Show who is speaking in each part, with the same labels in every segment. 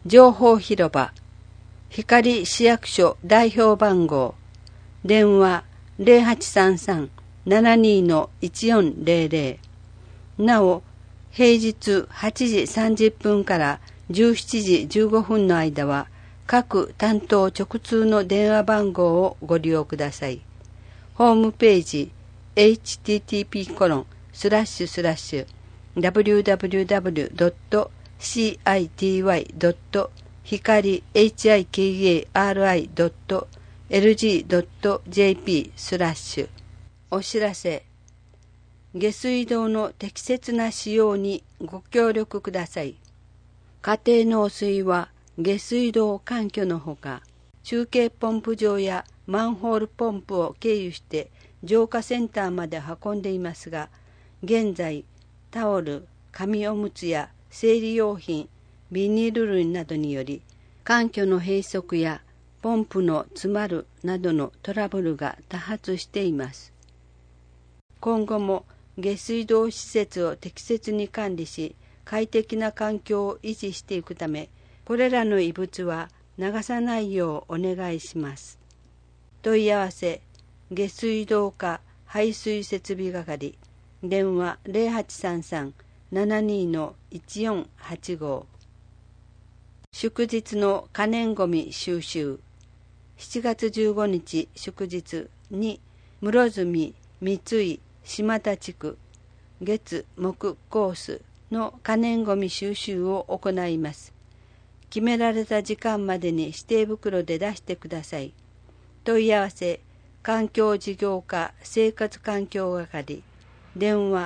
Speaker 1: 情報広場光市役所代表番号電話0833-72-1400なお平日8時30分から17時15分の間は各担当直通の電話番号をご利用ください。ホームページ http://www.hikari.lg.jp/ お知らせ下水道の適切な使用にご協力ください。家庭の汚水は下水道環境のほか、中継ポンプ場やマンホールポンプを経由して浄化センターまで運んでいますが、現在タオル、紙おむつや生理用品、ビニール類などにより環境の閉塞やポンプの詰まるなどのトラブルが多発しています。今後も下水道施設を適切に管理し、快適な環境を維持していくため、これらの異物は流さないようお願いします。問い合わせ下水道課排水設備係電話0833-72-1485祝日の可燃ごみ収集7月15日祝日に室積、三井、島田地区月木コースの可燃ごみ収集を行います。決められた時間までに指定袋で出してください。問い合わせ環境事業課生活環境係電話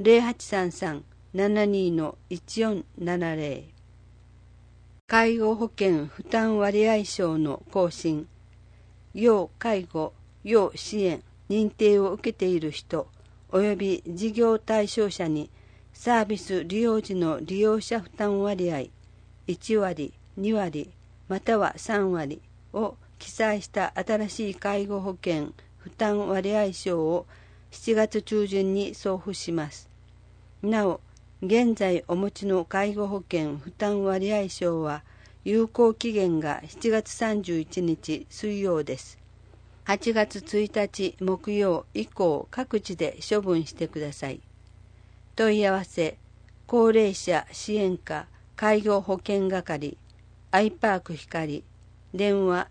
Speaker 1: 0833-72-1470介護保険負担割合証の更新要介護要支援認定を受けている人および事業対象者にサービス利用時の利用者負担割合1割、2割または3割を記載した新しい介護保険負担割合証を7月中旬に送付します。なお、現在お持ちの介護保険負担割合証は有効期限が7月31日水曜です。8月1日木曜以降各地で処分してください。問い合わせ高齢者支援課介護保険係アイパーク光電話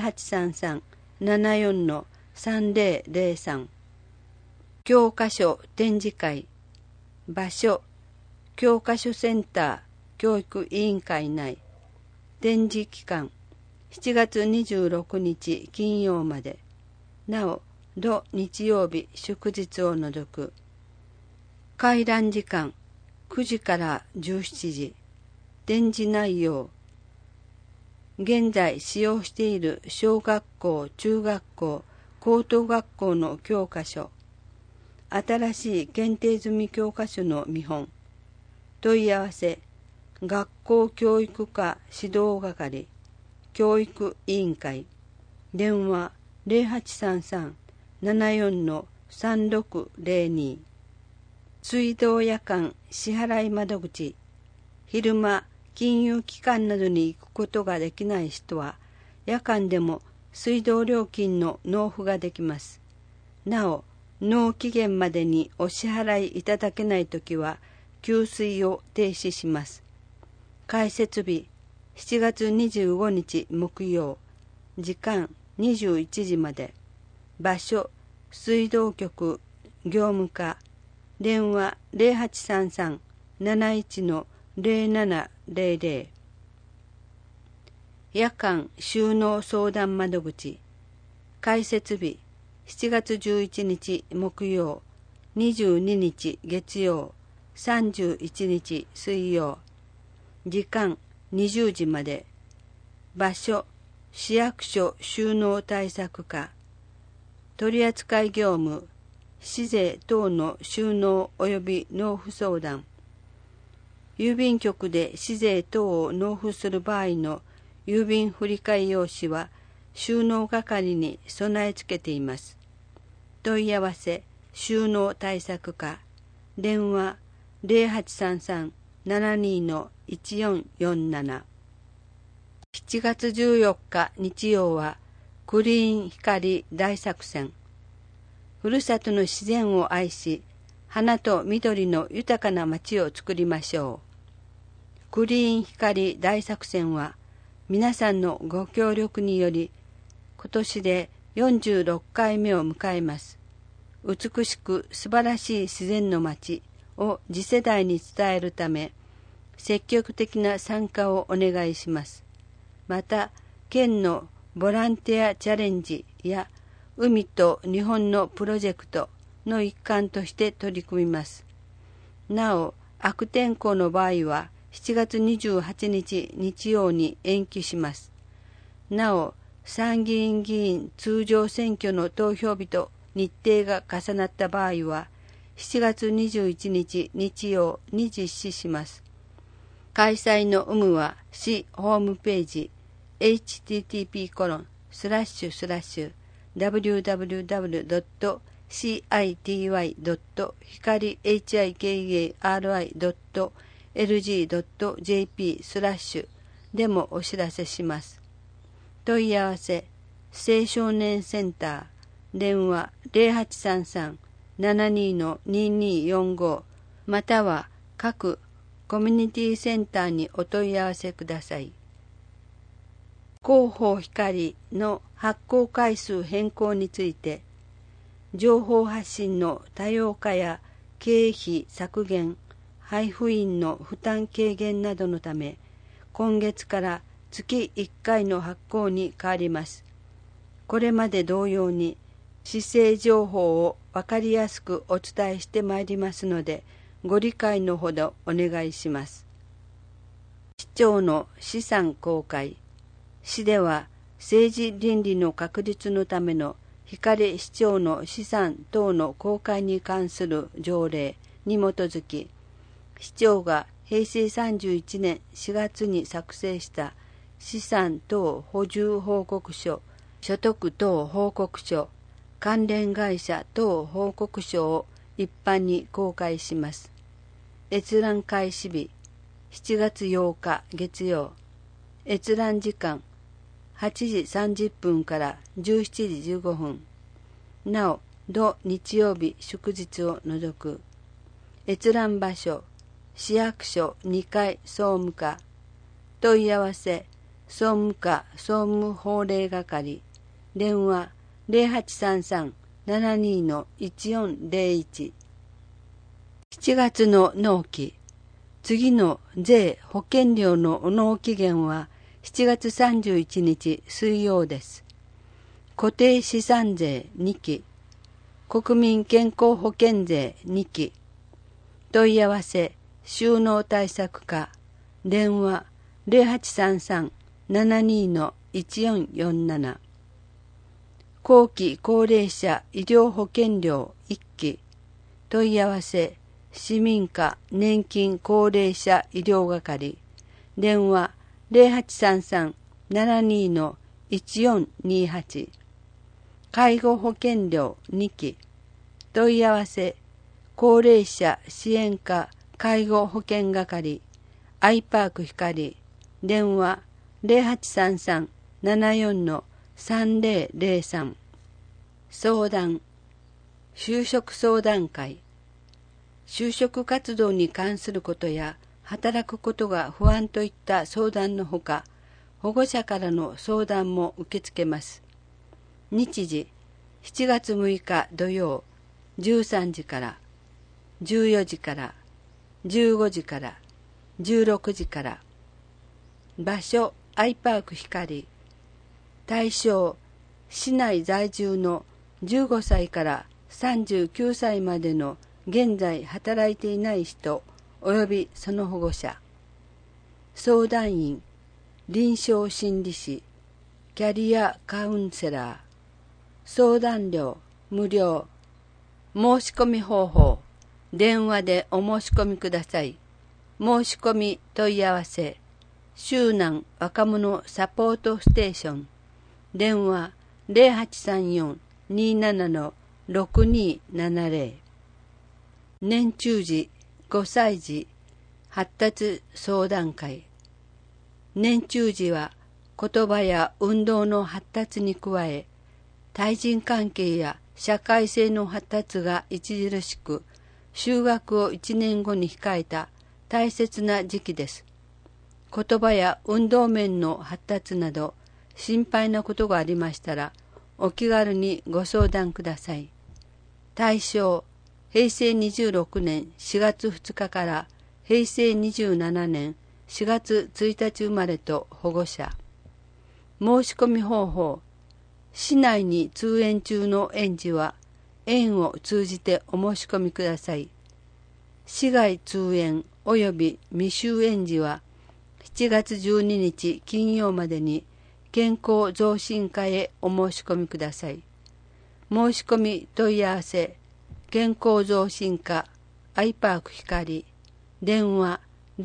Speaker 1: 0833-74-3003教科書展示会場所教科書センター教育委員会内展示期間7月26日金曜までなお土日曜日祝日を除く開覧時間9時から17時展示内容現在使用している小学校、中学校、高等学校の教科書新しい検定済み教科書の見本問い合わせ学校教育課指導係教育委員会電話0833-74-3602水道夜間支払い窓口昼間金融機関などに行くことができない人は夜間でも水道料金の納付ができます。なお、納期限までにお支払いいただけないときは給水を停止します。開設日7月25日木曜時間21時まで場所水道局業務課電話0833-71-0700夜間収納相談窓口開設日7月11日木曜22日月曜31日水曜時間20時まで場所市役所収納対策課取扱業務市税等の収納及び納付相談郵便局で市税等を納付する場合の郵便振替用紙は収納係に備え付けています。問い合わせ収納対策課電話0833-72-1447 7月14日日曜はクリーン光大作戦。ふるさとの自然を愛し、花と緑の豊かな街を作りましょう。クリーン光大作戦は皆さんのご協力により今年で46回目を迎えます。美しく素晴らしい自然の街を次世代に伝えるため、積極的な参加をお願いします。また、県のボランティアチャレンジや海と日本のプロジェクトの一環として取り組みます。なお、悪天候の場合は7月28日日曜に延期します。なお、参議院議員通常選挙の投票日と日程が重なった場合は、7月21日日曜に実施します。開催の有無は市ホームページ http://www.city.hikari.lg.jp/ でもお知らせします。問い合わせ、青少年センター、電話0833-72-2245または各コミュニティセンターにお問い合わせください。広報光の発行回数変更について、情報発信の多様化や経費削減、配布員の負担軽減などのため、今月から月1回の発行に変わります。これまで同様に、市政情報を分かりやすくお伝えしてまいりますので、ご理解のほどお願いします。市長の資産公開。市では政治倫理の確立のための光市長の資産等の公開に関する条例に基づき、市長が平成31年4月に作成した資産等補充報告書、所得等報告書、関連会社等報告書を一般に公開します。閲覧開始日、7月8日月曜。閲覧時間、8時30分から17時15分。なお、土日曜日祝日を除く。閲覧場所、市役所2階総務課。問い合わせ、総務課総務法令係。電話0833-72-1401。7月の納期。次の税保険料の納期限は7月31日水曜です。固定資産税2期、国民健康保険税2期。問い合わせ、収納対策課。電話0833-72-1447。後期高齢者医療保険料1期。問い合わせ、市民課年金高齢者医療係。電話0833-72-1428。介護保険料2期。問い合わせ、高齢者支援課介護保険係。アイパーク光。電話0833-74-3003。相談、就職相談会。就職活動に関することや働くことが不安といった相談のほか、保護者からの相談も受け付けます。日時、7月6日土曜、13時から、14時から、15時から、16時から。場所、アイパーク光。対象、市内在住の15歳から39歳までの現在働いていない人及びその保護者。相談員、臨床心理士、キャリアカウンセラー。相談料無料。申し込み方法、電話でお申し込みください。申し込み問い合わせ、周南若者サポートステーション。電話0834-27-6270。年中児、5歳児、発達相談会。年中児は言葉や運動の発達に加え、対人関係や社会性の発達が著しく、就学を1年後に控えた大切な時期です。言葉や運動面の発達など心配なことがありましたら、お気軽にご相談ください。対象、平成26年4月2日から平成27年4月1日生まれと保護者。申し込み方法、市内に通園中の園児は園を通じてお申し込みください。市外通園及び未就園児は7月12日金曜までに健康増進課へお申し込みください。申し込み問い合わせ、健康増進課アイパーク光、電話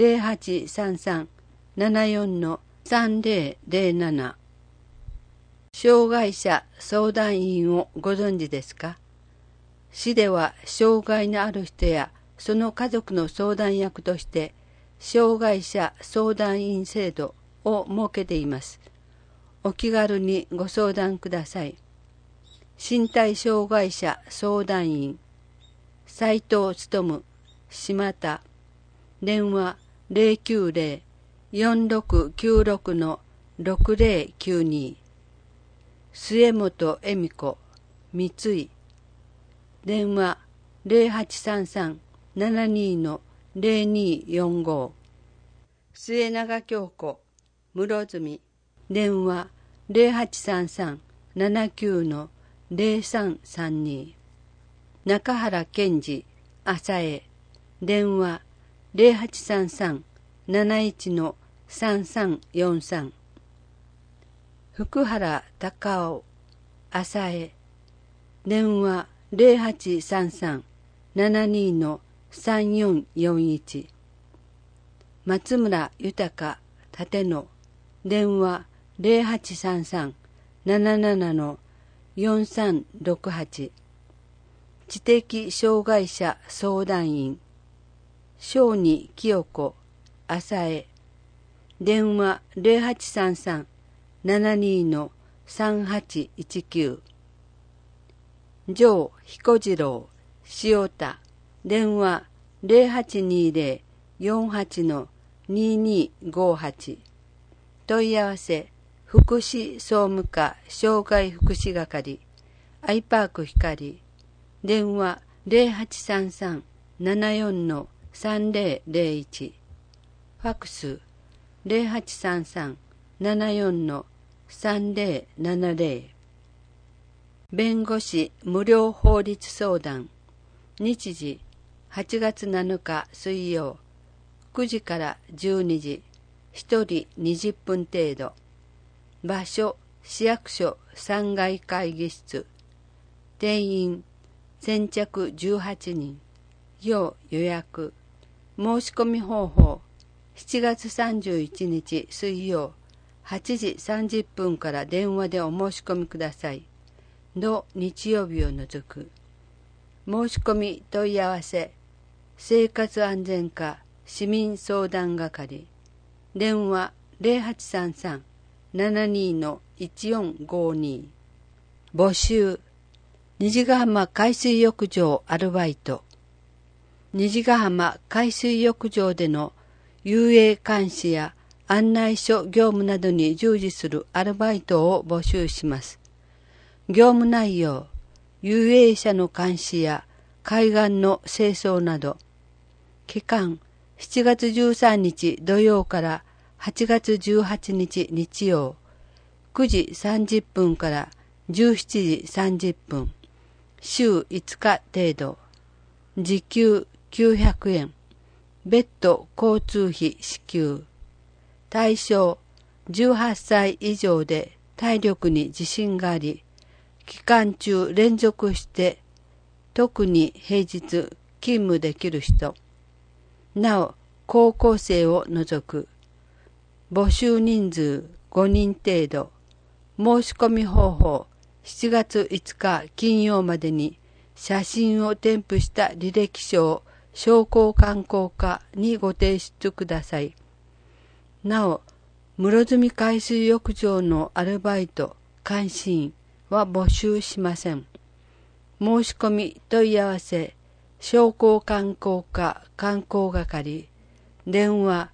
Speaker 1: 0833-74-3007。障害者相談員をご存知ですか？市では障害のある人やその家族の相談役として障害者相談員制度を設けています。お気軽にご相談ください。身体障害者相談員、斉藤勉、島田、電話 090-4696-6092、末本恵美子、三井、電話 0833-72-0245、末永京子、室積、電話 0833-79-0332、中原健二、浅江、電話 0833-71-3343、福原隆夫、浅江、電話 0833-72-3441、松村豊、立野、電話 0833-77-4368、知的障害者相談員、小児清子、浅江、電話 0833-72-3819、城彦次郎、塩田、電話 0820-48-2258、問い合わせ、福祉総務課障害福祉係、アイパーク光、電話 0833-74-3001、ファクス 0833-74-3070、弁護士無料法律相談、日時8月7日水曜、9時から12時、1人20分程度、場所市役所3階会議室、定員先着18人、要予約。申し込み方法、7月31日水曜、8時30分から電話でお申し込みください。土日曜日を除く。申し込み問い合わせ、生活安全課市民相談係、電話 0833-72-1452。募集、虹ヶ浜海水浴場アルバイト。虹ヶ浜海水浴場での遊泳監視や案内所業務などに従事するアルバイトを募集します。業務内容、遊泳者の監視や海岸の清掃など。期間、7月13日土曜から8月18日日曜、9時30分から17時30分、週5日程度、時給900円、別途交通費支給。対象、18歳以上で体力に自信があり、期間中連続して特に平日勤務できる人。なお、高校生を除く。募集人数5人程度。申し込み方法、7月5日金曜までに写真を添付した履歴書を商工観光課にご提出ください。なお、 室積海水浴場のアルバイト、監視員は募集しません。申し込み問い合わせ、商工観光課観光係、電話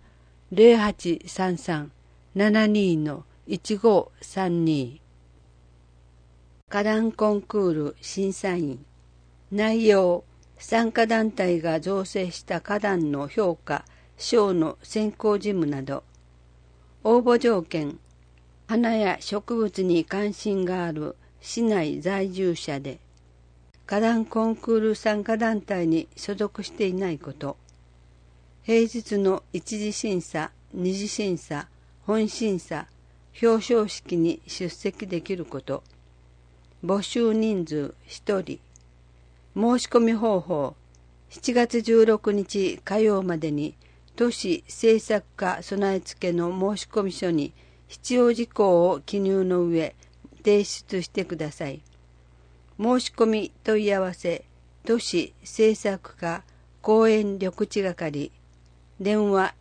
Speaker 1: 0833-72-1532。花壇コンクール審査員。内容、参加団体が造成した花壇の評価、賞の選考事務など。応募条件、花や植物に関心がある市内在住者で、花壇コンクール参加団体に所属していないこと、平日の一次審査、二次審査、本審査、表彰式に出席できること、募集人数1人、申し込み方法、7月16日火曜までに都市政策課備え付けの申し込み書に必要事項を記入の上提出してください。申し込み問い合わせ、都市政策課公園緑地係、電話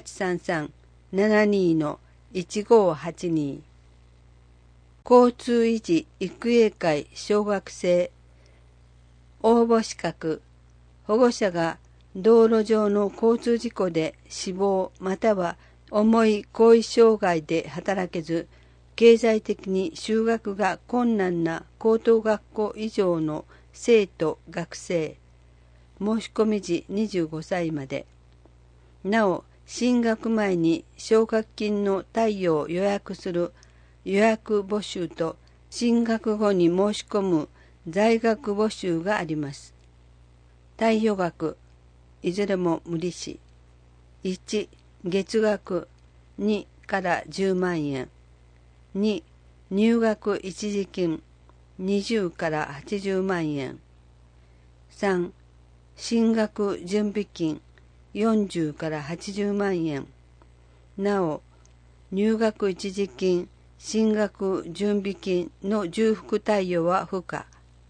Speaker 1: 0833-72-1582。交通維持育英会小学生応募資格、保護者が道路上の交通事故で死亡または重い後遺障害で働けず、経済的に就学が困難な高等学校以上の生徒・学生、申し込み時25歳まで。なお、進学前に奨学金の貸与を予約する予約募集と、進学後に申し込む在学募集があります。貸与額、いずれも無利子。1、月額2から10万円。2、入学一時金20から80万円。3、進学準備金40から80万円。なお、入学一時金、進学準備金の重複貸与は不可。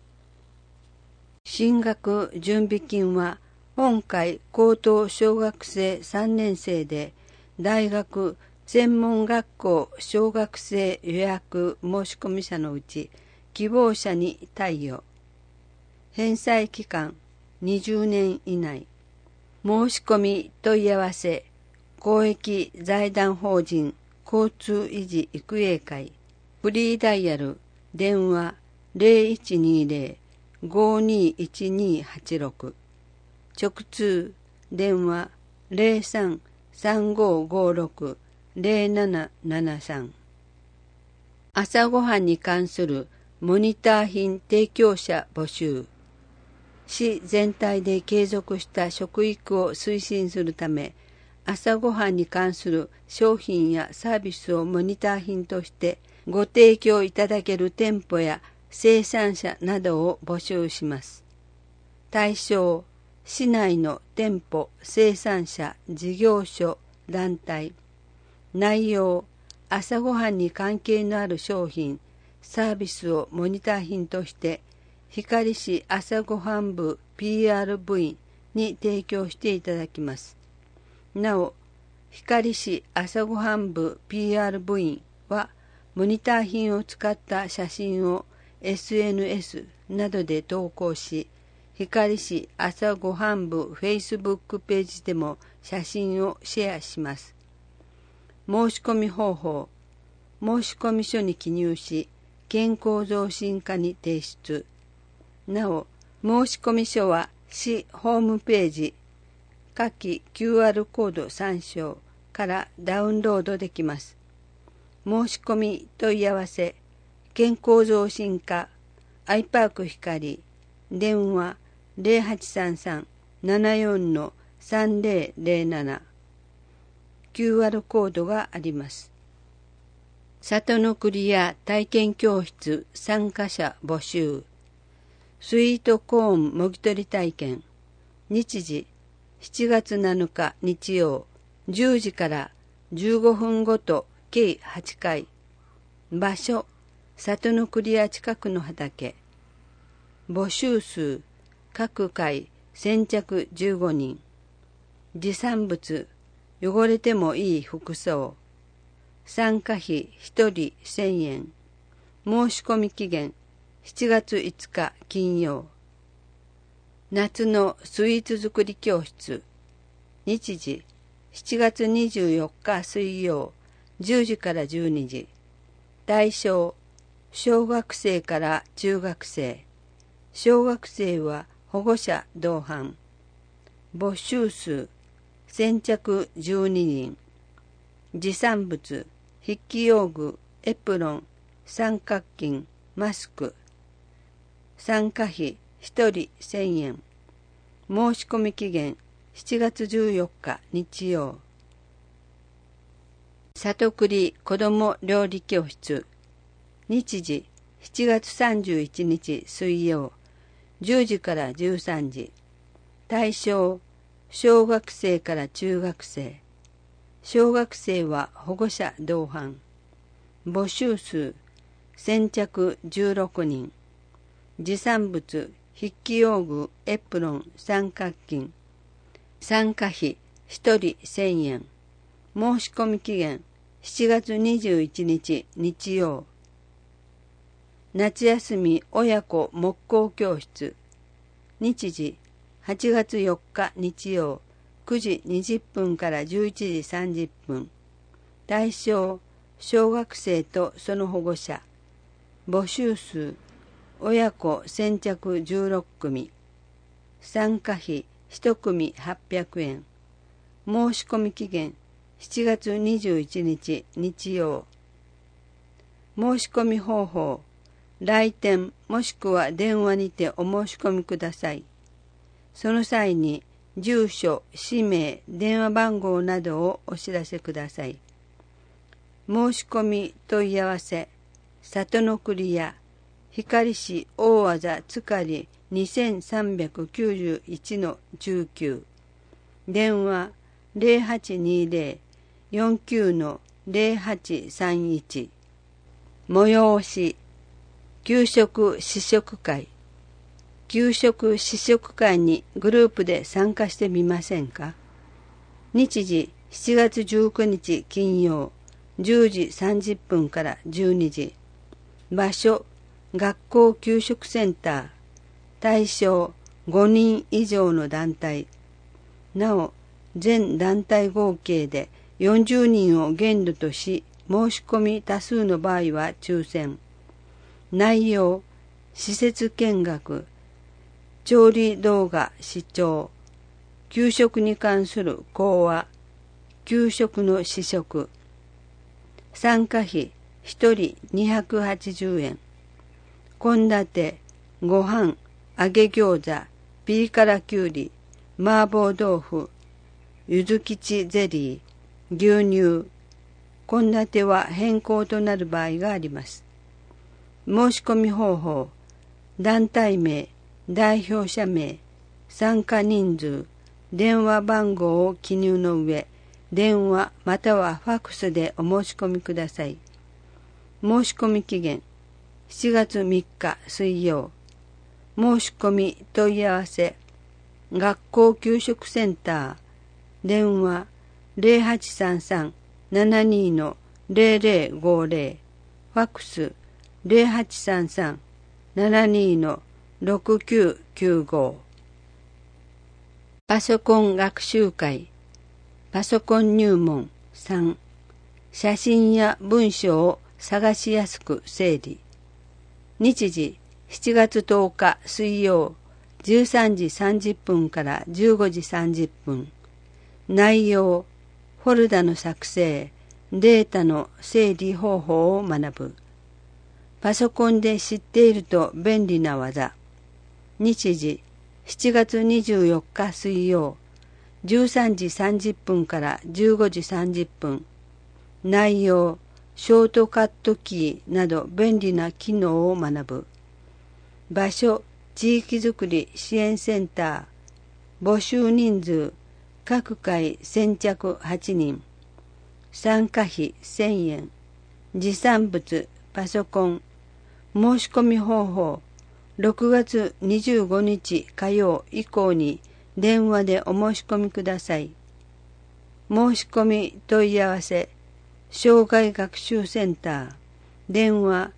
Speaker 1: 進学準備金は本会高等小学生3年生で大学専門学校小学生予約申込者のうち希望者に貸与。返済期間20年以内。申し込み問い合わせ、公益財団法人交通維持育英会、フリーダイヤル、電話0120-521286、直通、電話03-3556-0773。朝ごはんに関するモニター品提供者募集。市全体で継続した食育を推進するため、朝ごはんに関する商品やサービスをモニター品としてご提供いただける店舗や生産者などを募集します。対象、市内の店舗、生産者、事業所、団体。内容、朝ごはんに関係のある商品、サービスをモニター品として光市朝ごはん部 PR 部員に提供していただきます。なお、光市朝ごはん部 PR 部員はモニター品を使った写真を SNS などで投稿し、光市朝ごはん部 Facebook ページでも写真をシェアします。申し込み方法、申し込み書に記入し、健康増進課に提出。なお、申し込み書は市ホームページ、下記 QR コード参照からダウンロードできます。申し込み問い合わせ、健康増進課、アイパーク光、電話0833-74-3007、QR コードがあります。里のクリア体験教室参加者募集。スイートコーンもぎ取り体験。日時、7月7日日曜、10時から15分ごと計8回。場所、里のクリア近くの畑。募集数、各回先着15人。持参物、汚れてもいい服装。 参加費1人1000円。申し込み期限7月5日金曜。夏のスイーツ作り教室。日時7月24日水曜10時から12時。対象小学生から中学生。小学生は保護者同伴。募集数先着12人。持参物筆記用具、エプロン、三角巾、マスク。参加費1人1000円。申し込み期限7月14日日曜。里栗子ども料理教室。日時7月31日水曜10時から13時。対象小学生から中学生。小学生は保護者同伴。募集数先着16人。持参物筆記用具、エプロン、三角巾。参加費1人1000円。申し込み期限7月21日日曜。夏休み親子木工教室。日時8月4日日曜9時20分から11時30分。対象小学生とその保護者。募集数親子先着16組。参加費1組800円。申し込み期限7月21日日曜。申し込み方法来店もしくは電話にてお申し込みください。その際に住所、氏名、電話番号などをお知らせください。申し込み問い合わせ里の栗屋光市大字塚里 2391-19 電話 0820-49-0831 催し給食試食会。給食試食会にグループで参加してみませんか。日時7月19日金曜10時30分から12時。場所学校給食センター。対象5人以上の団体。なお全団体合計で40人を限度とし、申し込み多数の場合は抽選。内容施設見学、調理動画視聴、給食に関する講話、給食の試食。参加費1人280円。献立、ご飯、揚げ餃子、ピリ辛きゅうり、麻婆豆腐、ゆずきちゼリー、牛乳。献立は変更となる場合があります。申し込み方法、団体名、代表者名、参加人数、電話番号を記入の上、電話またはファックスでお申し込みください。申し込み期限7月3日水曜。申し込み問い合わせ学校給食センター。電話 0833-72-0050 ファックス 0833-72-6995。パソコン学習会。パソコン入門3。写真や文章を探しやすく整理。日時7月10日水曜13時30分から15時30分。内容、フォルダの作成、データの整理方法を学ぶ。パソコンで知っていると便利な技。日時7月24日水曜13時30分から15時30分。内容、ショートカットキーなど便利な機能を学ぶ。場所、地域づくり支援センター。募集人数、各回先着8人。参加費1000円。持参物、パソコン。申し込み方法、6月25日火曜以降に電話でお申し込みください。申し込み問い合わせ、 障害学習センター、電話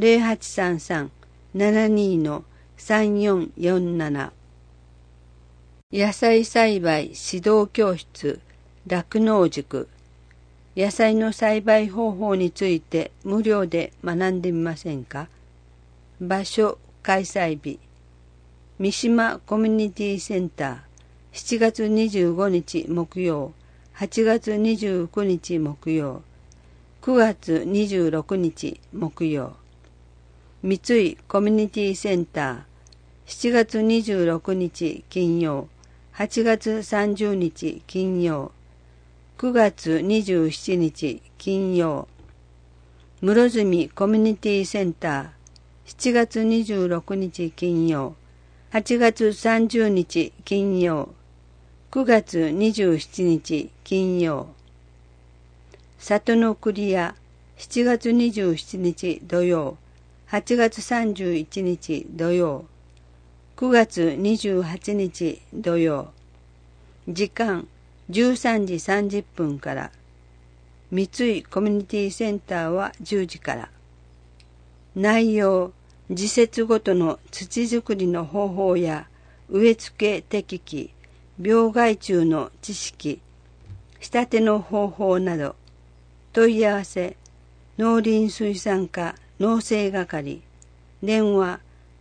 Speaker 1: 0833-72-3447。野菜栽培指導教室、酪農塾。野菜の栽培方法について無料で学んでみませんか？場所、開催日。三島コミュニティセンター、7月25日木曜、8月29日木曜、9月26日木曜。三井コミュニティセンター、7月26日金曜、8月30日金曜、9月27日金曜。室積コミュニティセンター、7月26日金曜、8月30日金曜、9月27日金曜。里の栗屋、7月27日土曜、8月31日土曜、9月28日土曜。時間13時30分から。三井コミュニティセンターは10時から。内容、時節ごとの土作りの方法や植え付け適期、病害虫の知識、仕立ての方法など。問い合わせ、農林水産課農政係、電話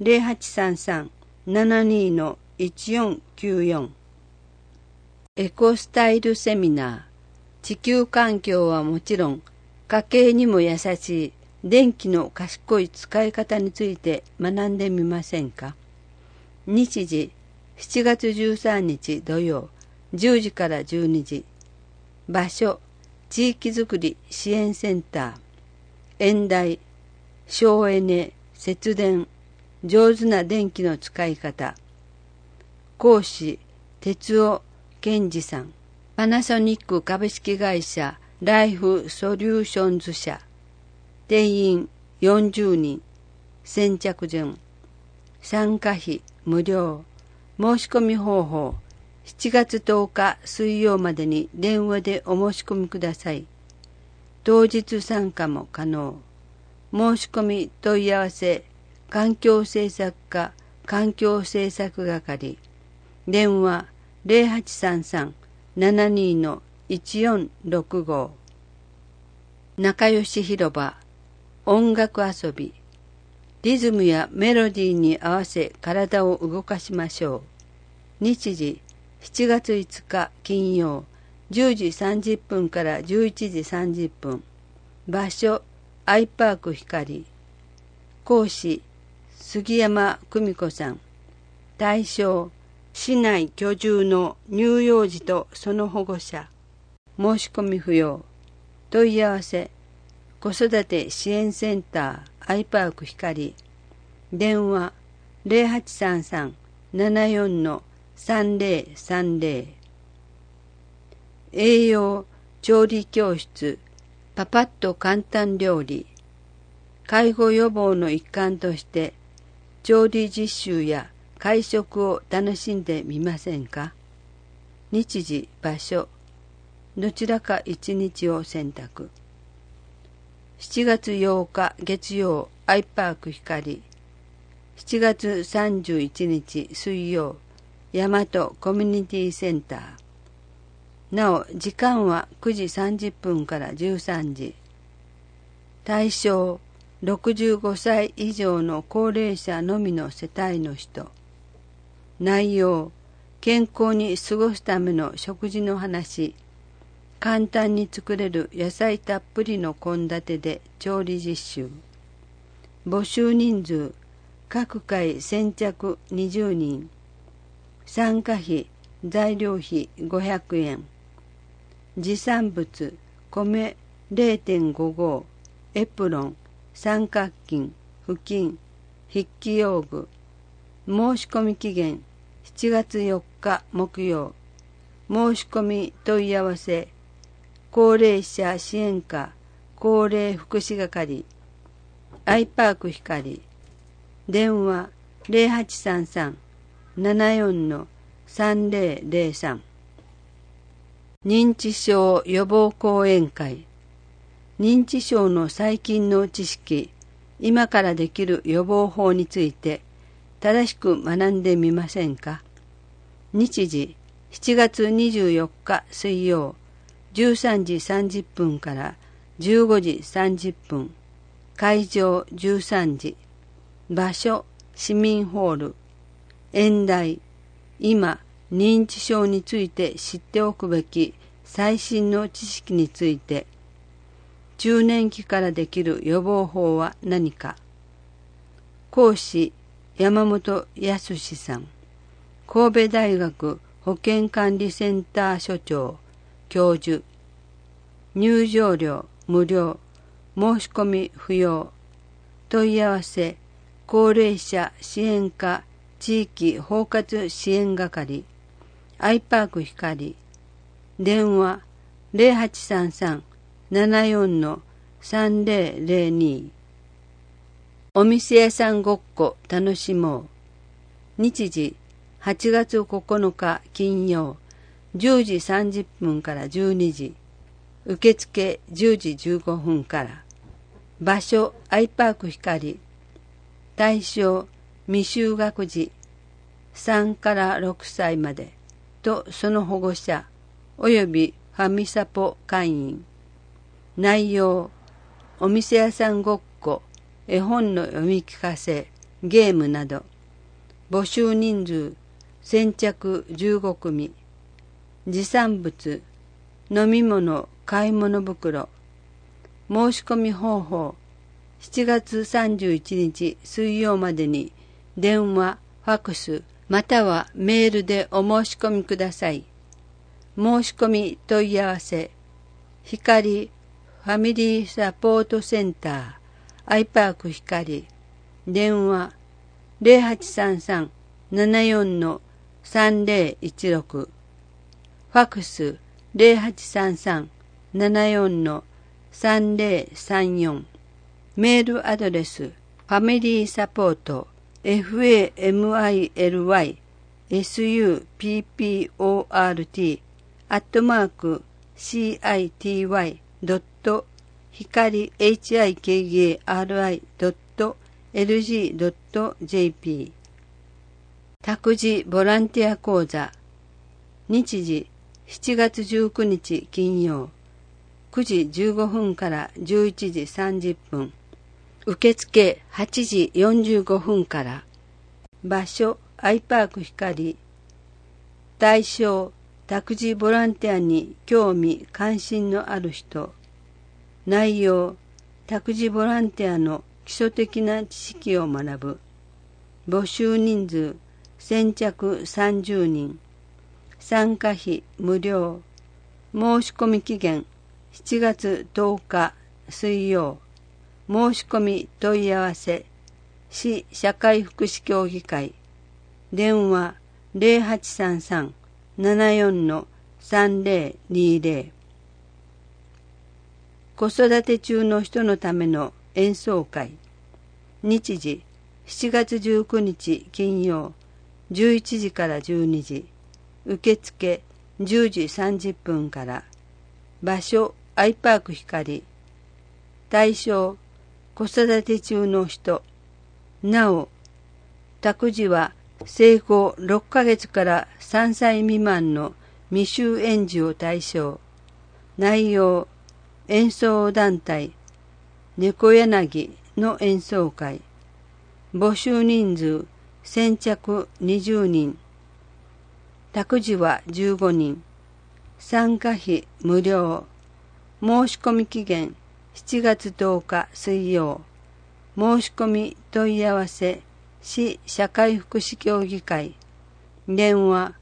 Speaker 1: 0833-72-1494。エコスタイルセミナー、地球環境はもちろん家計にも優しい電気の賢い使い方について学んでみませんか？日時、7月13日土曜、10時から12時。場所、地域づくり支援センター。演題、省エネ、節電、上手な電気の使い方。講師、哲夫健二さん。パナソニック株式会社ライフソリューションズ社。定員40人。先着順。参加費無料。申し込み方法。7月10日水曜までに電話でお申し込みください。当日参加も可能。申し込み問い合わせ、環境政策課環境政策係。電話0833-72-1465。仲良し広場、音楽遊び。リズムやメロディーに合わせ体を動かしましょう。日時、7月5日金曜、10時30分から11時30分。場所、アイパーク光。講師、杉山久美子さん。対象、市内居住の乳幼児とその保護者。申し込み不要。問い合わせ、子育て支援センターアイパーク光。電話0833-74-3030。栄養調理教室、パパッと簡単料理。介護予防の一環として調理実習や会食を楽しんでみませんか？日時、場所、どちらか一日を選択。7月8日月曜、アイパーク光。7月31日水曜、大和コミュニティセンター。なお、時間は9時30分から13時。対象、65歳以上の高齢者のみの世帯の人。内容、健康に過ごすための食事の話。簡単に作れる野菜たっぷりの献立で調理実習。募集人数、各回先着20人。参加費、材料費500円。持参物、米 0.55、エプロン、三角巾、布巾、筆記用具。申し込み期限、7月4日木曜。申し込み問い合わせ、高齢者支援課高齢福祉係、アイパーク光。電話0833-74-3003。認知症予防講演会。 認知症の最近の知識、今からできる予防法について正しく学んでみませんか。日時7月24日水曜13時30分から15時30分、会場13時、場所市民ホール、演題、今認知症について知っておくべき最新の知識について、中年期からできる予防法は何か。講師山本康さん、神戸大学保健管理センター所長教授。入場料無料、申し込み不要。問い合わせ高齢者支援課地域包括支援係アイパーク光、電話0833-74-3002。お店屋さんごっこ楽しもう。日時8月9日金曜10時30分から12時、受付10時15分から。場所アイパーク光、対象未就学児3から6歳までとその保護者およびファミサポ会員。内容、お店屋さんごっこ、絵本の読み聞かせ、ゲームなど。募集人数先着15組。持参物、飲み物、買い物袋。申し込み方法、7月31日水曜までに電話、ファクス、またはメールでお申し込みください。申し込み問い合わせ、光ファミリーサポートセンター、アイパーク光、電話0833-74-3016、ファクス0833-74-3034、メールアドレス、ファミリーサポート、FAMILYSUPPORT@hikari.lg.jp。 託児ボランティア講座。日時7月19日金曜9時15分から11時30分、受付8時45分から。場所アイパーク光、対象託児ボランティアに興味関心のある人。内容、託児ボランティアの基礎的な知識を学ぶ。募集人数先着30人。参加費無料。申し込み期限7月10日水曜。申し込み問い合わせ市社会福祉協議会、電話0833-74-3020。子育て中の人のための演奏会。日時7月19日金曜11時から12時、受付10時30分から。場所アイパーク光、対象子育て中の人。なお、託児は生後6ヶ月から3歳未満の未就園児を対象。内容、演奏団体、猫柳の演奏会。募集人数、先着20人。託児は15人。参加費無料。申し込み期限7月10日水曜。申し込み問い合わせ市社会福祉協議会、電話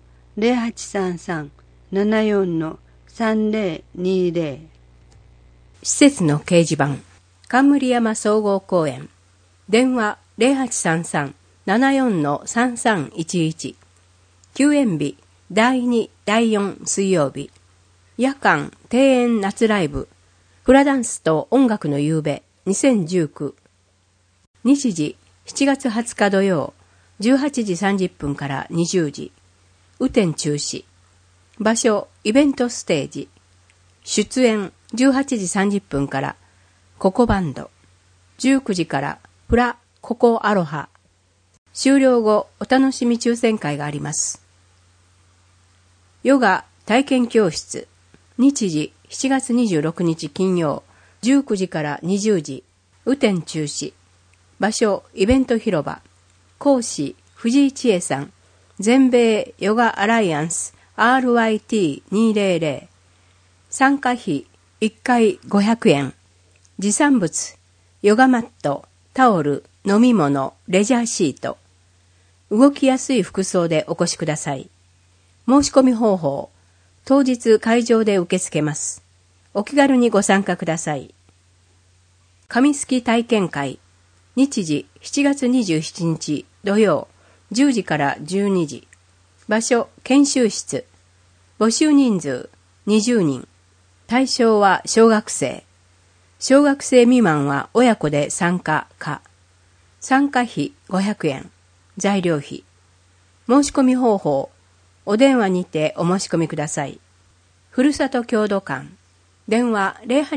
Speaker 1: 0833-74-3020。
Speaker 2: 施設の掲示板、冠山総合公園、電話0833-74-3311。休園日第2、第4水曜日。夜間庭園夏ライブ、フラダンスと音楽の夕べ2019。日時7月20日土曜18時30分から20時。雨天中止。場所イベントステージ。出演18時30分からココバンド。19時からプラココアロハ。終了後お楽しみ抽選会があります。ヨガ体験教室。日時7月26日金曜19時から20時。雨天中止。場所イベント広場。講師藤井千恵さん。全米ヨガアライアンス RYT200。参加費1回500円。持参物ヨガマット、タオル、飲み物、レジャーシート。動きやすい服装でお越しください。申し込み方法。当日会場で受け付けます。お気軽にご参加ください。紙すき体験会。日時7月27日土曜10時から12時。場所研修室。募集人数20人。対象は小学生。小学生未満は親子で参加可。参加費500円。材料費。申し込み方法。お電話にてお申し込みください。ふるさと郷土館。電話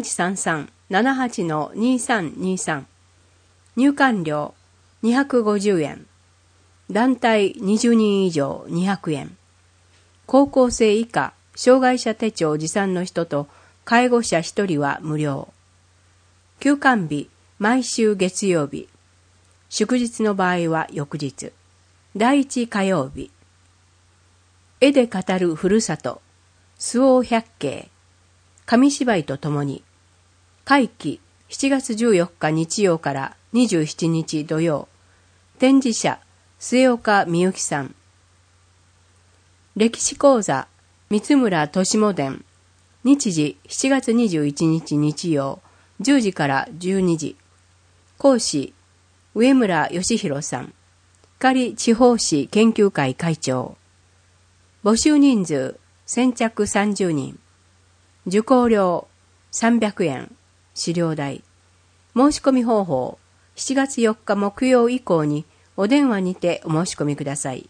Speaker 2: 0833-78-2323。入館料250円。団体20人以上200円。高校生以下、障害者手帳持参の人と介護者1人は無料。休館日、毎週月曜日。祝日の場合は翌日。第1火曜日。絵で語るふるさと。周防百景。紙芝居とともに。会期7月14日日曜から27日土曜。展示者、末岡美幸さん。歴史講座、三村俊茂伝。日時7月21日日曜、10時から12時。講師、上村義弘さん。光地方市研究会会長。募集人数、先着30人。受講料、300円。資料代。申し込み方法、7月4日木曜以降にお電話にてお申し込みください。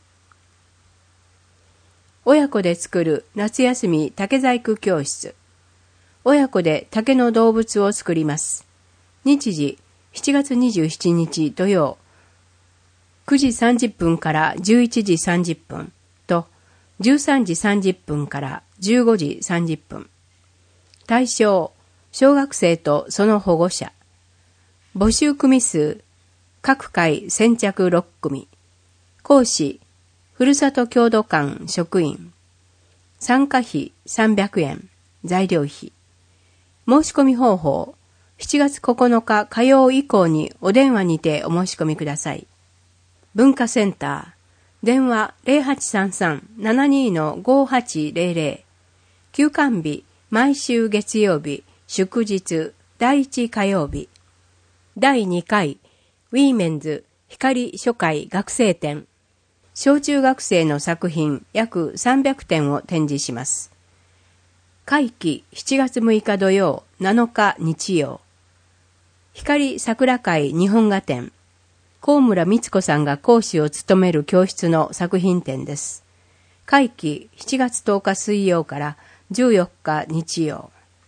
Speaker 2: 親子で作る夏休み竹細工教室。親子で竹の動物を作ります。日時7月27日土曜9時30分から11時30分と13時30分から15時30分。対象、小学生とその保護者。募集組数、各回先着6組。講師、ふるさと郷土館職員。参加費300円。材料費。申し込み方法。7月9日火曜以降にお電話にてお申し込みください。文化センター。電話0833-72-5800。休館日、毎週月曜日、祝日、第1火曜日。第2回、ウィーメンズ光初回学生展。小中学生の作品約300点を展示します。会期7月6日土曜、7日日曜。光桜会日本画展。高村光子さんが講師を務める教室の作品展です。会期7月10日水曜から14日日曜。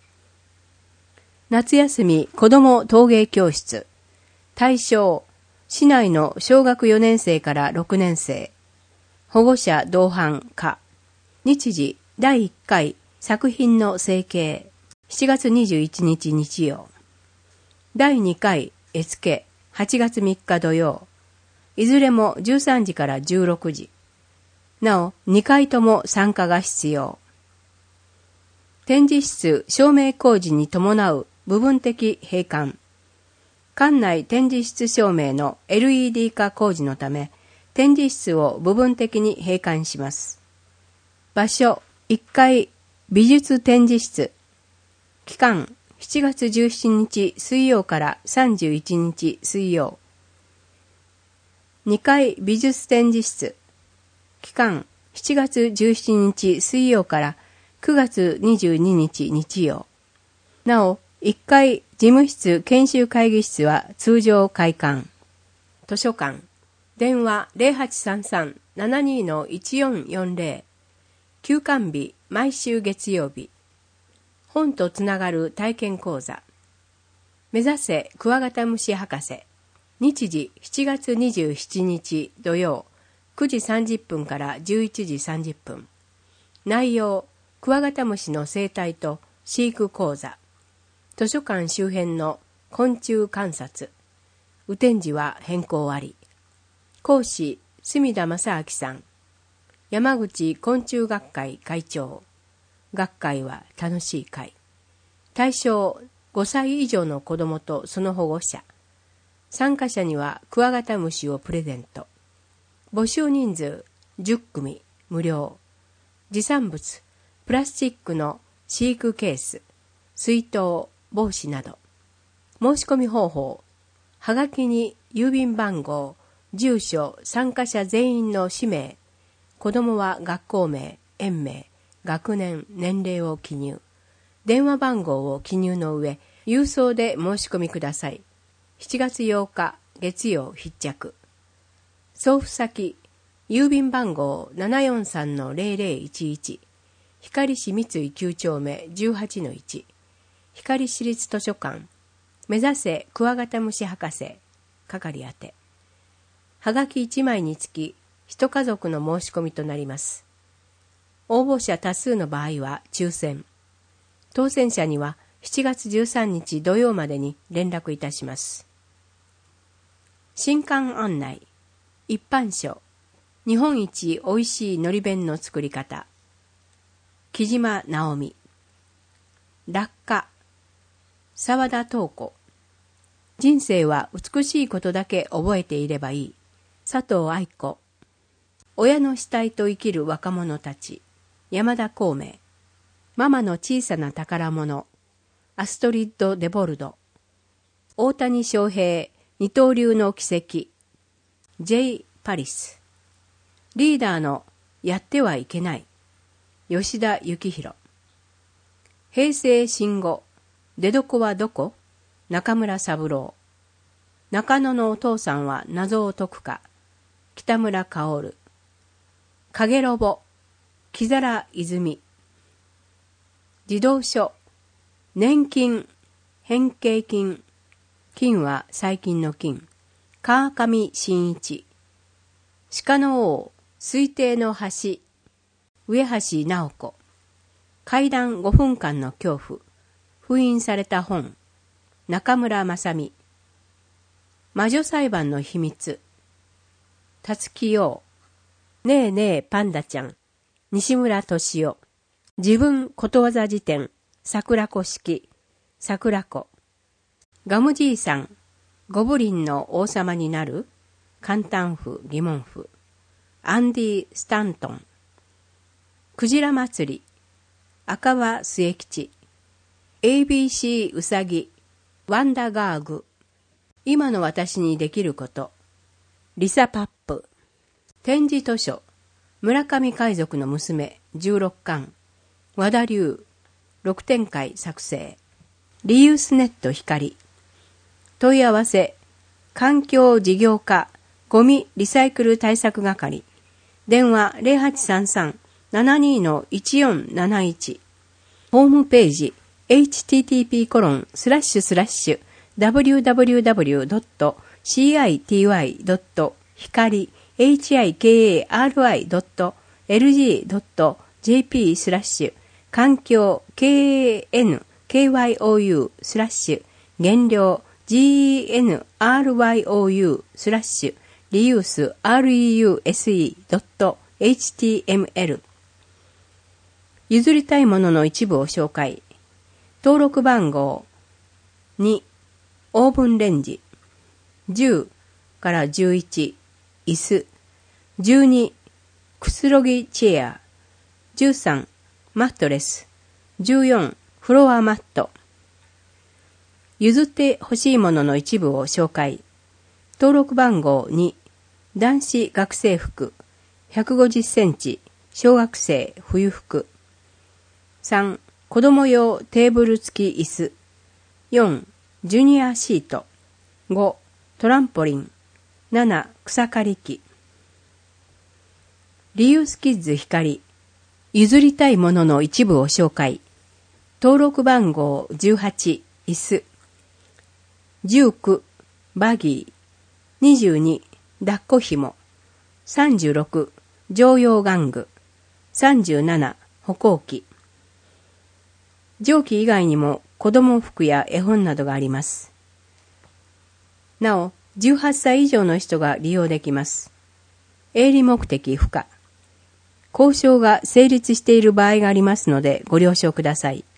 Speaker 2: 夏休み子ども陶芸教室。対象、市内の小学4年生から6年生。保護者同伴可。日時第1回作品の成形。7月21日日曜。第2回絵付け。8月3日土曜。いずれも13時から16時。なお、2回とも参加が必要。展示室照明工事に伴う部分的閉館。館内展示室照明の LED 化工事のため、展示室を部分的に閉館します。場所、1階美術展示室。期間、7月17日水曜から31日水曜。2階美術展示室。期間、7月17日水曜から9月22日日曜。なお、1階事務室研修会議室は通常開館。図書館。電話0833-72-1440。休館日、毎週月曜日。本とつながる体験講座。 目指せクワガタムシ博士。日時7月27日土曜9時30分から11時30分。内容、クワガタムシの生態と飼育講座。図書館周辺の昆虫観察。雨天時は変更あり。講師、隅田正明さん。山口昆虫学会会長。学会は楽しい会。対象、5歳以上の子どもとその保護者。参加者にはクワガタムシをプレゼント。募集人数10組無料。持参物、プラスチックの飼育ケース、水筒、帽子など。申し込み方法、はがきに郵便番号、住所、参加者全員の氏名、子どもは学校名、園名、学年、年齢を記入。電話番号を記入の上、郵送で申し込みください。7月8日月曜必着。送付先、郵便番号 743-0011 光市三井9丁目 18-1 光市立図書館目指せクワガタムシ博士係宛て。はがき1枚につき1家族の申し込みとなります。応募者多数の場合は抽選。当選者には7月13日土曜までに連絡いたします。新刊案内。一般書。日本一おいしい海苔弁の作り方。木島直美。落下。沢田東子。人生は美しいことだけ覚えていればいい。佐藤愛子。親の死体と生きる若者たち。山田孔明。ママの小さな宝物。アストリッド・デボルド。大谷翔平、二刀流の奇跡。J. パリス。リーダーのやってはいけない。吉田幸宏。平成新語。出所はどこ？中村三郎。中野のお父さんは謎を解くか。北村薫。影ロボ。木皿泉。児童書。年金、変形菌。菌は細菌の菌。川上真一。鹿の王、水底の橋。上橋直子。階段5分間の恐怖。封印された本。中村正美。魔女裁判の秘密。辰木陽。ねえねえパンダちゃん。西村敏夫。自分ことわざ辞典。桜子式。桜子。ガムじいさん。ゴブリンの王様になる？簡単符、疑問符。アンディ・スタントン。クジラ祭り。赤羽末吉。ABC うさぎ。ワンダガーグ。今の私にできること。リサパップ。展示図書。村上海賊の娘16巻。和田流。6展開作成。リユースネット光。問い合わせ。環境事業課ゴミリサイクル対策係。電話 0833-72-1471。ホームページ http://www.city-hikari.lg.jp/ 環境 KANKYOU/ 減量 GENRYOU/ リユース REUSE.html 譲りたいものの一部を紹介。登録番号2オーブンレンジ10から11椅子12くつろぎチェア13マットレス14フロアマット。譲ってほしいものの一部を紹介。登録番号2男子学生服150センチ小学生冬服3子供用テーブル付き椅子4ジュニアシート5トランポリン7草刈り機。リユースキッズ光譲りたいものの一部を紹介。登録番号18椅子 19、バギー。22、抱っこ紐。36、常用玩具。37、歩行器。上記以外にも子供服や絵本などがあります。なお、18歳以上の人が利用できます。営利目的不可。交渉が成立している場合がありますのでご了承ください。